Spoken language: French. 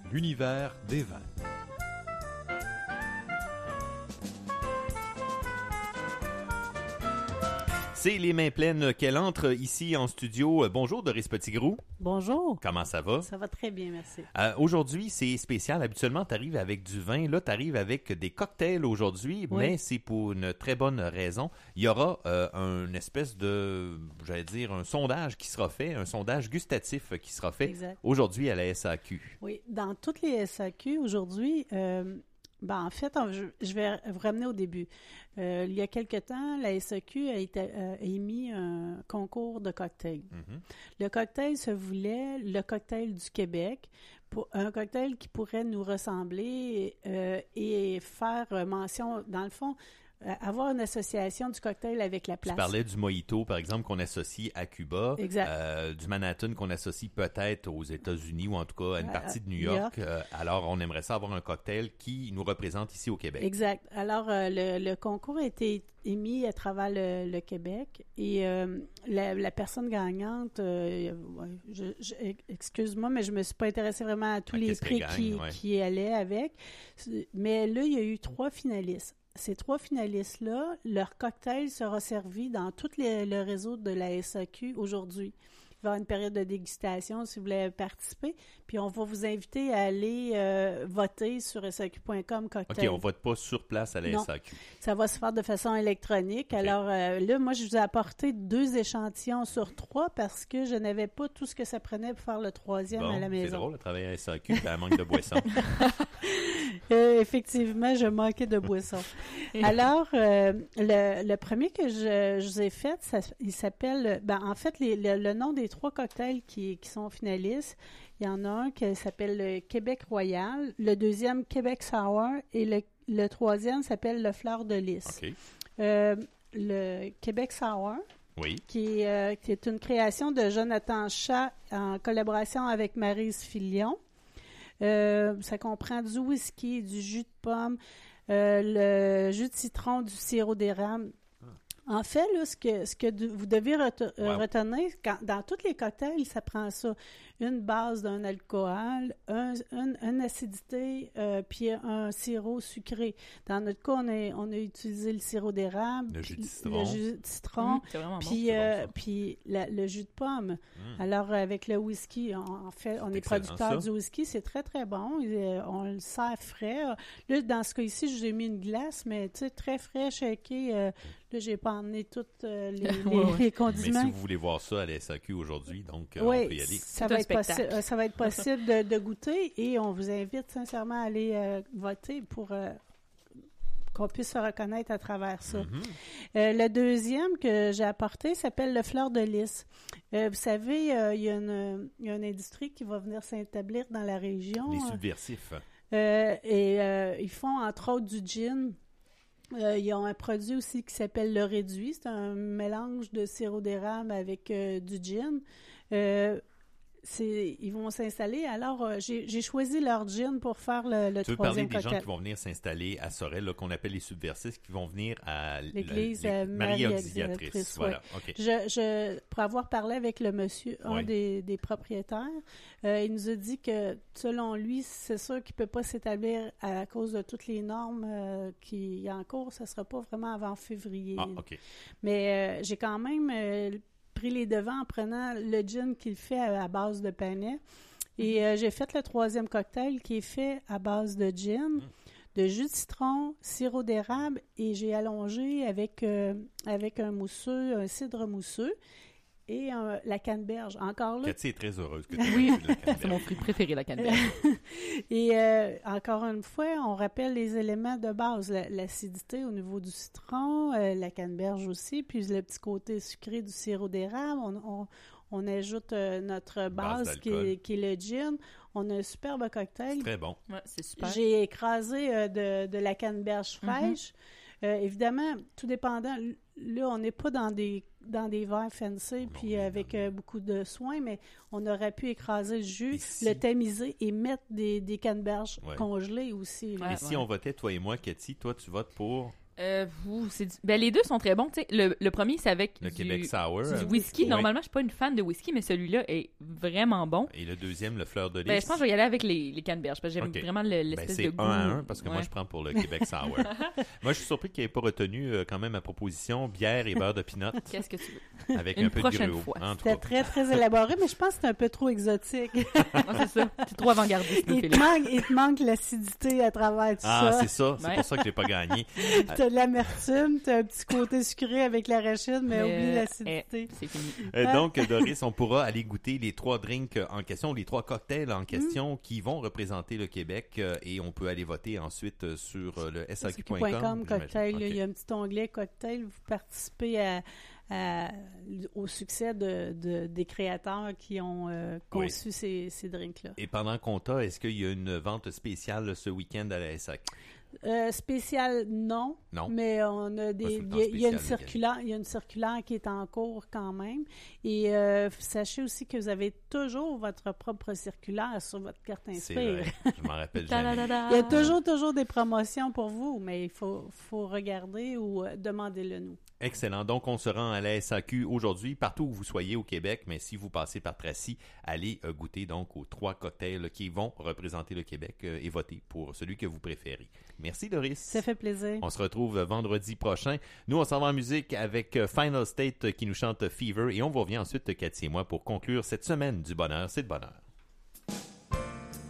l'univers des vins. C'est les mains pleines qu'elle entre ici en studio. Bonjour Doris Petitgrou. Bonjour. Comment ça va? Ça va très bien, merci. Aujourd'hui, c'est spécial. Habituellement, tu arrives avec du vin. Là, tu arrives avec des cocktails aujourd'hui, Oui. mais c'est pour une très bonne raison. Il y aura une espèce de, un sondage qui sera fait, un sondage gustatif qui sera fait Exact. aujourd'hui à la SAQ. Oui, dans toutes les SAQ aujourd'hui, en fait, je vais vous ramener au début. Il y a quelque temps, la SAQ a émis un concours de cocktails. Mhm. Le cocktail se voulait le cocktail du Québec, un cocktail qui pourrait nous ressembler et faire mention, dans le fond, avoir une association du cocktail avec la place. Tu parlais du mojito, par exemple, qu'on associe à Cuba. Exact. Du Manhattan qu'on associe peut-être aux États-Unis ou en tout cas à une partie de New York. Alors, on aimerait ça avoir un cocktail qui nous représente ici au Québec. Exact. Alors, le concours a été émis à travers le Québec et la personne gagnante, excuse-moi, mais je me suis pas intéressée vraiment à tous les prix qui allaient avec. Mais là, il y a eu 3 finalistes. Ces 3 finalistes-là, leur cocktail sera servi dans tout le réseau de la SAQ aujourd'hui. Il va y avoir une période de dégustation si vous voulez participer. Puis on va vous inviter à aller voter sur SAQ.com cocktail. OK, on vote pas sur place à la SAQ. Ça va se faire de façon électronique. Okay. Alors là, moi, je vous ai apporté 2 échantillons sur 3 parce que je n'avais pas tout ce que ça prenait pour faire le 3e à la maison. C'est drôle de travailler à la SAQ, puis un manque de boissons. Effectivement, je manquais de boissons. Alors, le premier que je vous ai fait, il s'appelle... en fait, le nom des 3 cocktails qui sont finalistes, il y en a un qui s'appelle le Québec Royal, le deuxième Québec Sour et le troisième s'appelle le Fleur de Lys. Okay. Le Québec Sour, oui. qui est une création de Jonathan Chat en collaboration avec Maryse Filion. Ça comprend du whisky, du jus de pomme, le jus de citron, du sirop d'érable. En fait, là, ce que vous devez retenir, dans tous les cocktails, ça prend ça. Une base d'un alcool, une acidité, puis un sirop sucré. Dans notre cas, on a utilisé le sirop d'érable, le jus de citron, puis le jus de pomme. Alors, avec le whisky, on est producteur du whisky, c'est très, très bon. On le sert frais. Là, dans ce cas-ci, je vous ai mis une glace, mais tu sais, très frais, shaké. Là, j'ai pas emmené toutes les condiments. Mais si vous voulez voir ça à la SAQ aujourd'hui, donc on peut y aller. Ça va être possible de goûter et on vous invite sincèrement à aller voter pour qu'on puisse se reconnaître à travers ça. Mm-hmm. Le deuxième que j'ai apporté s'appelle le Fleur de Lys. Vous savez, il y a une industrie qui va venir s'établir dans la région. Les subversifs. Ils font entre autres du gin. Ils ont un produit aussi qui s'appelle le réduit. C'est un mélange de sirop d'érable avec du gin. Ils vont s'installer. Alors, j'ai choisi leur gin pour faire le troisième cocktail. Tu veux parler des gens qui vont venir s'installer à Sorel, là, qu'on appelle les subversifs, qui vont venir à l'église Marie Auxiliatrice. Voilà. Okay. Pour avoir parlé avec le monsieur, un des propriétaires, il nous a dit que, selon lui, c'est sûr qu'il peut pas s'établir à cause de toutes les normes qui y a en cours. Ça sera pas vraiment avant février. Ah, OK. Mais j'ai quand même pris les devants en prenant le gin qu'il fait à base de panais. Et j'ai fait le troisième cocktail qui est fait à base de gin, de jus de citron, sirop d'érable et j'ai allongé avec un mousseux, un cidre mousseux et la canneberge. Encore là. Cathy est très heureuse que tu aies la canneberge. C'est mon fruit préféré, la canneberge. Et encore une fois, on rappelle les éléments de base, l'acidité au niveau du citron, la canneberge aussi, puis le petit côté sucré du sirop d'érable. On ajoute notre base qui est le gin. On a un superbe cocktail. C'est très bon. Ouais, c'est super. J'ai écrasé de la canneberge fraîche. Évidemment, tout dépendant. Là, on n'est pas dans des verres fancy puis avec beaucoup de soin, mais on aurait pu écraser le jus, le tamiser et mettre des canneberges congelées aussi. Et si on votait, toi et moi, Cathy, toi, tu votes pour Les deux sont très bons. Tu sais, le premier, c'est avec Le du Québec Sour. du whisky. Ouais. Normalement, je suis pas une fan de whisky, mais celui-là est vraiment bon. Et le deuxième, le Fleur de Lys. Je pense que je vais y aller avec les canneberges, parce que j'aime Ok. vraiment l'espèce C'est de goût. 1-1 parce que moi, Ouais. je prends pour le Québec Sour. Moi, je suis surpris qu'il n'ait pas retenu quand même ma proposition bière et beurre de pinot Qu'est-ce que tu veux? avec Une un peu de prochaine gruau. fois. En tout C'était cas. très, très élaboré, mais je pense que c'est un peu trop exotique. C'est ça. C'est trop avant-gardiste, Il Philippe. te manque l'acidité à travers tout Ah, ça. c'est ça. C'est Ouais. pour ça que j'ai pas gagné. T'as de l'amertume, t'as un petit côté sucré avec l'arachide, mais oublie l'acidité. C'est fini. Donc, Doris, on pourra aller goûter les 3 drinks en question, les 3 cocktails en question qui vont représenter le Québec et on peut aller voter ensuite sur le SAQ.com. cocktail, Ok. il y a un petit onglet cocktail. Vous participez au succès des créateurs qui ont conçu ces drinks-là. Et pendant qu'on t'a, est-ce qu'il y a une vente spéciale ce week-end à la SAQ? Spécial, non. Non. Mais on a Pas tout le temps il y a une spécial, circulaire, il y a une circulaire qui est en cours quand même. Et sachez aussi que vous avez toujours votre propre circulaire sur votre carte C'est Inspire. vrai. Je m'en rappelle jamais. Ta-da-da-da. Il y a toujours des promotions pour vous, mais il faut regarder ou demandez-le nous. Excellent. Donc, on se rend à la SAQ aujourd'hui, partout où vous soyez au Québec, mais si vous passez par Tracy, allez goûter donc aux 3 cocktails qui vont représenter le Québec et voter pour celui que vous préférez. Merci, Doris. Ça fait plaisir. On se retrouve vendredi prochain. Nous, on s'en va en musique avec Final State qui nous chante Fever et on vous revient ensuite, Cathy et moi, pour conclure cette semaine du bonheur. C'est le bonheur.